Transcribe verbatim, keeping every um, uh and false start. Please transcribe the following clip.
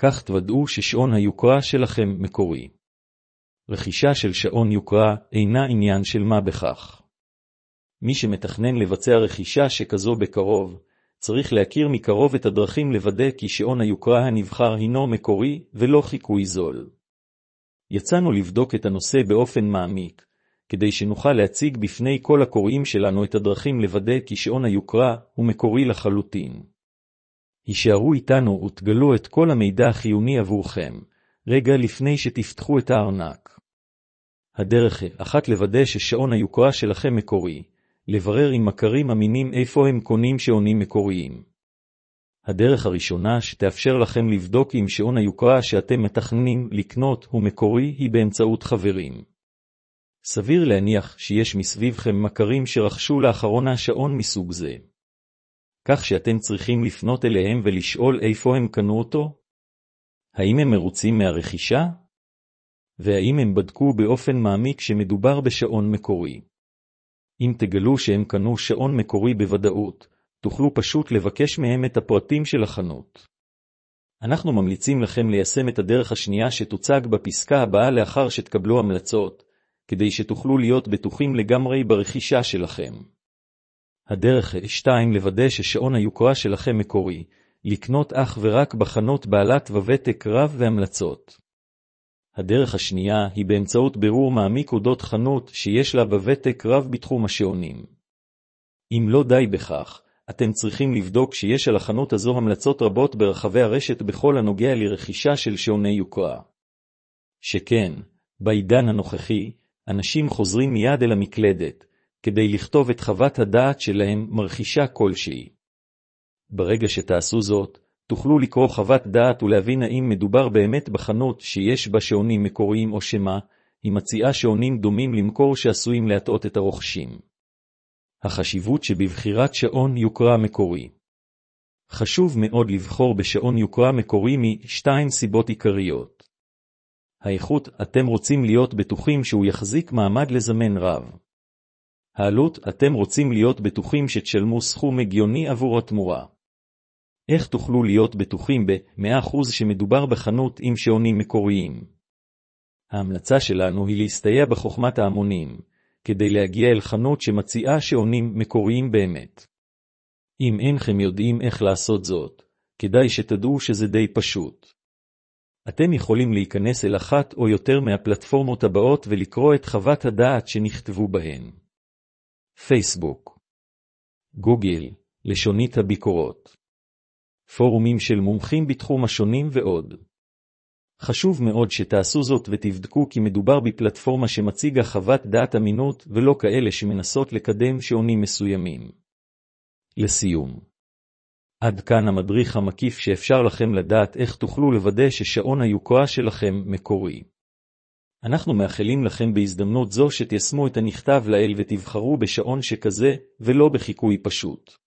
כך תוודאו ששעון היוקרה שלכם מקורי. רכישה של שעון יוקרה אינה עניין של מה בכך. מי שמתכנן לבצע רכישה שכזו בקרוב, צריך להכיר מקרוב את הדרכים לוודא כי שעון היוקרה הנבחר הינו מקורי ולא חיקוי זול. יצאנו לבדוק את הנושא באופן מעמיק, כדי שנוכל להציג בפני כל הקוראים שלנו את הדרכים לוודא כי שעון היוקרה הוא מקורי לחלוטין. הישארו איתנו ותגלו את כל המידע החיוני עבורכם, רגע לפני שתפתחו את הארנק. הדרך אחת לוודא ששעון היוקרה שלכם מקורי, לברר עם מכרים אמינים איפה הם קונים שעונים מקוריים. הדרך הראשונה שתאפשר לכם לבדוק אם שעון היוקרה שאתם מתכננים לקנות הוא מקורי היא באמצעות חברים. סביר להניח שיש מסביבכם מכרים שרכשו לאחרונה שעון מסוג זה. כך שאתם צריכים לפנות אליהם ולשאול איפה הם קנו אותו? האם הם מרוצים מהרכישה? והאם הם בדקו באופן מעמיק שמדובר בשעון מקורי? אם תגלו שהם קנו שעון מקורי בוודאות, תוכלו פשוט לבקש מהם את הפרטים של החנות. אנחנו ממליצים לכם ליישם את הדרך השנייה שתוצג בפסקה הבאה לאחר שתקבלו המלצות, כדי שתוכלו להיות בטוחים לגמרי ברכישה שלכם. הדרך שתיים לוודא ששעון היוקרה שלכם מקורי, לקנות אך ורק בחנות בעלת וותק רב והמלצות. הדרך השנייה היא באמצעות בירור מעמיק אודות חנות שיש לה וותק רב בתחום השעונים. אם לא די בכך, אתם צריכים לבדוק שיש על החנות הזו המלצות רבות ברחבי הרשת בכל הנוגע לרכישה של שעוני יוקרה. שכן, בעידן הנוכחי, אנשים חוזרים מיד אל המקלדת, כדי לכתוב את חוות הדעת שלהם מרכישה כלשהי. ברגע שתעשו זאת, תוכלו לקרוא חוות דעת ולהבין האם מדובר באמת בחנות שיש בה שעונים מקוריים או שמה, היא מציעה שעונים דומים למכור שעשויים להטעות את הרוכשים. החשיבות שבבחירת שעון יוקרה מקורי. חשוב מאוד לבחור בשעון יוקרה מקורי משתיים סיבות עיקריות. האיכות, אתם רוצים להיות בטוחים שהוא יחזיק מעמד לזמן רב. העלות, אתם רוצים להיות בטוחים שתשלמו סכום הגיוני עבור התמורה. איך תוכלו להיות בטוחים ב-מאה אחוז שמדובר בחנות עם שעונים מקוריים? ההמלצה שלנו היא להסתייע בחוכמת ההמונים, כדי להגיע אל חנות שמציעה שעונים מקוריים באמת. אם אינכם יודעים איך לעשות זאת, כדאי שתדעו שזה די פשוט. אתם יכולים להיכנס אל אחת או יותר מהפלטפורמות הבאות ולקרוא את חוות הדעת שנכתבו בהן. פייסבוק, גוגל, לשונית הביקורות, פורומים של מומחים בתחום השונים ועוד. חשוב מאוד שתעשו זאת ותבדקו כי מדובר בפלטפורמה שמציגה חוות דעת אמינות ולא כאלה שמנסות לקדם שעונים מסוימים. לסיום, עד כאן המדריך המקיף שאפשר לכם לדעת איך תוכלו לוודא ששעון היוקרה שלכם מקורי. אנחנו מאחלים לכם בהזדמנות זו שתיישמו את הנכתב לעיל ותבחרו בשעון שכזה ולא בחיקוי פשוט.